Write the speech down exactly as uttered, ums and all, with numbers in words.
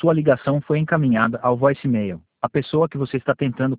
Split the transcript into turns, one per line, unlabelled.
Sua ligação foi encaminhada ao voicemail. A pessoa que você está tentando